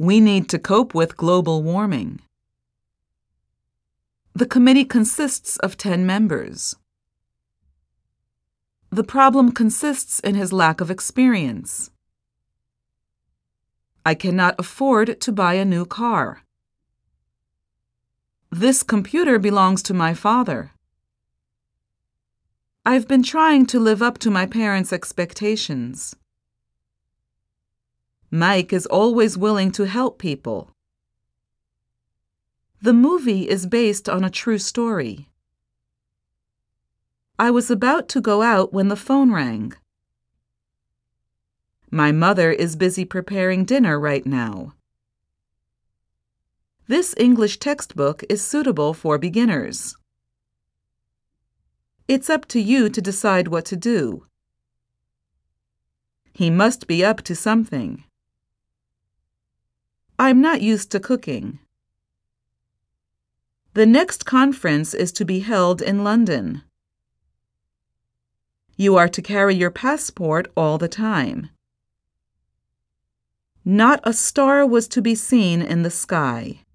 We need to cope with global warming. The committee consists of 10 members. The problem consists in his lack of experience. I cannot afford to buy a new car. This computer belongs to my father. I've been trying to live up to my parents' expectations. Mike is always willing to help people. The movie is based on a true story. I was about to go out when the phone rang. My mother is busy preparing dinner right now. This English textbook is suitable for beginners. It's up to you to decide what to do. He must be up to something. I'm not used to cooking. The next conference is to be held in London. You are to carry your passport all the time. Not a star was to be seen in the sky.